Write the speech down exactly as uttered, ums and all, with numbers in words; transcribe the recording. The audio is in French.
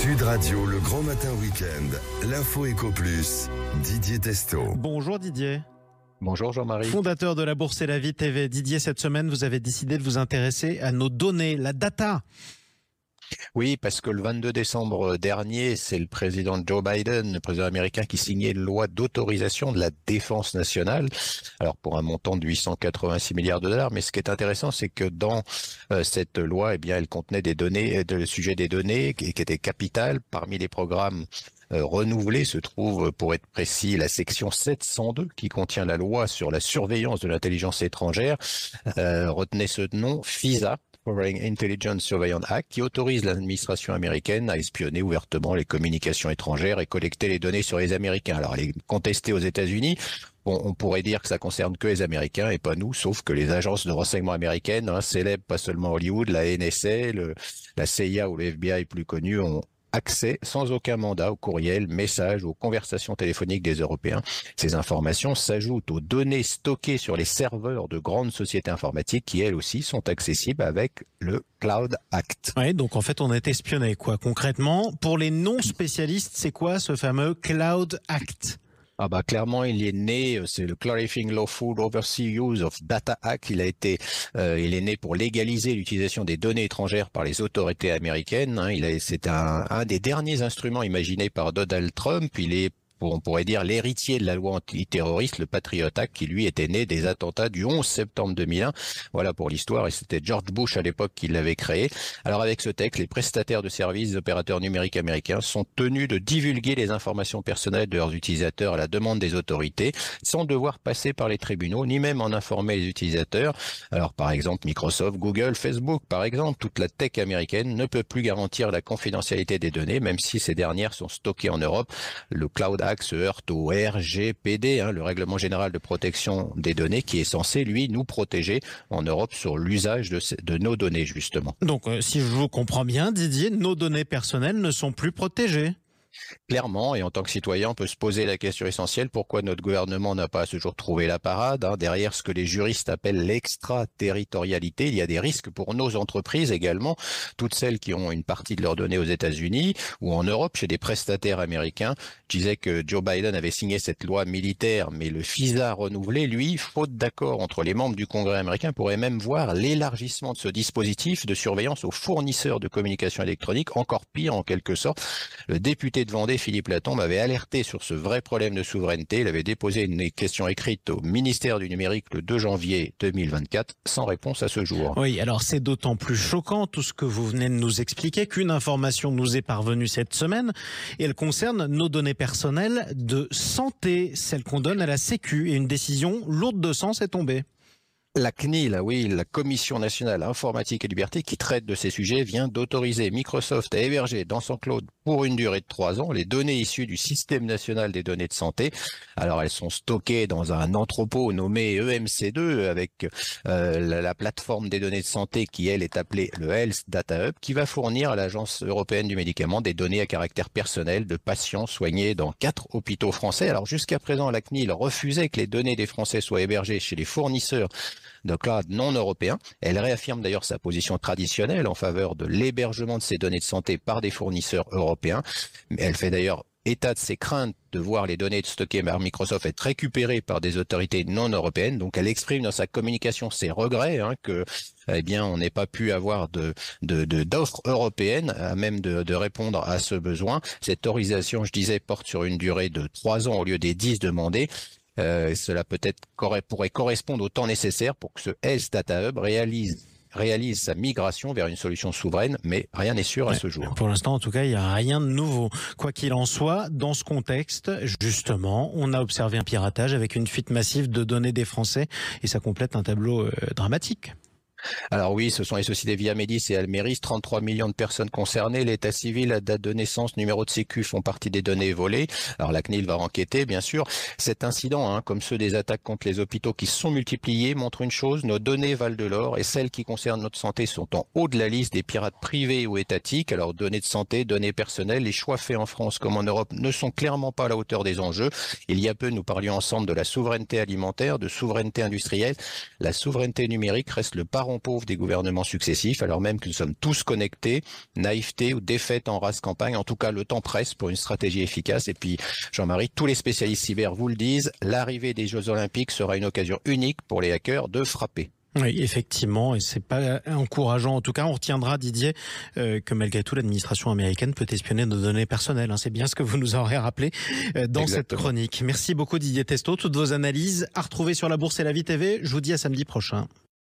Sud Radio, le grand matin week-end, l'info Éco Plus, Didier Testo. Bonjour Didier. Bonjour Jean-Marie. Fondateur de la Bourse et la Vie T V. Didier, cette semaine, vous avez décidé de vous intéresser à nos données, la data. Oui, parce que le vingt-deux décembre dernier, c'est le président Joe Biden, le président américain, qui signait une loi d'autorisation de la défense nationale. Alors pour un montant de huit cent quatre-vingt-six milliards de dollars. Mais ce qui est intéressant, c'est que dans euh, cette loi, eh bien, elle contenait des données, le sujet des données qui, qui étaient capitales. Parmi les programmes Euh, renouvelé se trouve, pour être précis, la section sept cent deux qui contient la loi sur la surveillance de l'intelligence étrangère. Euh, retenez ce nom, FISA, Foreign Intelligence Surveillance Act, qui autorise l'administration américaine à espionner ouvertement les communications étrangères et collecter les données sur les Américains. Alors, elle est contestée aux États-Unis. Bon, on pourrait dire que ça concerne que les Américains et pas nous, sauf que les agences de renseignement américaines, hein, célèbres, pas seulement Hollywood, la N S A, le, la C I A ou le F B I plus connus, ont accès sans aucun mandat aux courriels, messages, aux conversations téléphoniques des Européens. Ces informations s'ajoutent aux données stockées sur les serveurs de grandes sociétés informatiques qui, elles aussi, sont accessibles avec le Cloud Act. Oui, donc en fait, on est espionné, quoi. Concrètement, pour les non-spécialistes, c'est quoi ce fameux Cloud Act ? Ah bah clairement il est né, c'est le Clarifying Lawful Overseas Use of Data Act. Il a été, euh, il est né pour légaliser l'utilisation des données étrangères par les autorités américaines. Hein. Il a, c'est un, un des derniers instruments imaginés par Donald Trump. Il est, on pourrait dire, l'héritier de la loi antiterroriste, le Patriot Act, qui lui était né des attentats du onze septembre deux mille un. Voilà pour l'histoire, et c'était George Bush à l'époque qui l'avait créé. Alors avec ce texte, les prestataires de services, les opérateurs numériques américains sont tenus de divulguer les informations personnelles de leurs utilisateurs à la demande des autorités, sans devoir passer par les tribunaux, ni même en informer les utilisateurs. Alors par exemple, Microsoft, Google, Facebook, par exemple, toute la tech américaine ne peut plus garantir la confidentialité des données, même si ces dernières sont stockées en Europe. Le Cloud Act se heurte au R G P D, hein, le Règlement général de protection des données, qui est censé, lui, nous protéger en Europe sur l'usage de, de nos données, justement. Donc, euh, si je vous comprends bien, Didier, nos données personnelles ne sont plus protégées. Clairement, et en tant que citoyen, on peut se poser la question essentielle, pourquoi notre gouvernement n'a pas à ce jour trouvé la parade, hein. Derrière ce que les juristes appellent l'extraterritorialité, il y a des risques pour nos entreprises également, toutes celles qui ont une partie de leurs données aux États-Unis ou en Europe chez des prestataires américains. Je disais que Joe Biden avait signé cette loi militaire, mais le FISA renouvelé, lui, faute d'accord entre les membres du Congrès américain, pourrait même voir l'élargissement de ce dispositif de surveillance aux fournisseurs de communications électroniques, encore pire en quelque sorte. Le député de Vendée, Philippe Latombe, avait alerté sur ce vrai problème de souveraineté. Il avait déposé une question écrite au ministère du Numérique le deux janvier deux mille vingt-quatre, sans réponse à ce jour. Oui, alors c'est d'autant plus choquant tout ce que vous venez de nous expliquer qu'une information nous est parvenue cette semaine et elle concerne nos données personnelles de santé, celles qu'on donne à la Sécu, et une décision lourde de sens est tombée. La C N I L, oui, la Commission nationale informatique et liberté, qui traite de ces sujets, vient d'autoriser Microsoft à héberger dans son cloud pour une durée de trois ans les données issues du système national des données de santé. Alors elles sont stockées dans un entrepôt nommé E M C deux avec euh, la, la plateforme des données de santé qui, elle, est appelée le Health Data Hub, qui va fournir à l'Agence européenne du médicament des données à caractère personnel de patients soignés dans quatre hôpitaux français. Alors jusqu'à présent, la C N I L refusait que les données des Français soient hébergées chez les fournisseurs de cloud non européen. Elle réaffirme d'ailleurs sa position traditionnelle en faveur de l'hébergement de ces données de santé par des fournisseurs européens. Elle fait d'ailleurs état de ses craintes de voir les données stockées par Microsoft être récupérées par des autorités non européennes. Donc elle exprime dans sa communication ses regrets, hein, que eh bien on n'ait pas pu avoir de de, de d'offres européennes à même de, de répondre à ce besoin. Cette autorisation, je disais, porte sur une durée de trois ans au lieu des dix demandés. Euh, cela peut-être pourrait correspondre au temps nécessaire pour que ce Health Data Hub réalise réalise sa migration vers une solution souveraine, mais rien n'est sûr à ce jour. Pour l'instant, en tout cas, il n'y a rien de nouveau. Quoi qu'il en soit, dans ce contexte, justement, on a observé un piratage avec une fuite massive de données des Français, et ça complète un tableau euh, dramatique. Alors oui, ce sont les sociétés Via Médis et Almeris, trente-trois millions de personnes concernées. L'état civil, la date de naissance, numéro de sécu font partie des données volées. Alors la C N I L va enquêter, bien sûr. Cet incident, hein, comme ceux des attaques contre les hôpitaux qui se sont multipliés, montre une chose: nos données valent de l'or et celles qui concernent notre santé sont en haut de la liste des pirates privés ou étatiques. Alors données de santé, données personnelles, les choix faits en France comme en Europe ne sont clairement pas à la hauteur des enjeux. Il y a peu, nous parlions ensemble de la souveraineté alimentaire, de souveraineté industrielle. La souveraineté numérique reste le parent parents pauvres des gouvernements successifs, alors même que nous sommes tous connectés, naïveté ou défaite en race campagne. En tout cas, le temps presse pour une stratégie efficace. Et puis, Jean-Marie, tous les spécialistes cyber vous le disent, l'arrivée des Jeux Olympiques sera une occasion unique pour les hackers de frapper. Oui, effectivement, et c'est pas encourageant. En tout cas, on retiendra, Didier, euh, que malgré tout, l'administration américaine peut espionner nos données personnelles. Hein. C'est bien ce que vous nous aurez rappelé euh, dans Exactement. Cette chronique. Merci beaucoup, Didier Testot. Toutes vos analyses à retrouver sur La Bourse et la Vie T V. Je vous dis à samedi prochain.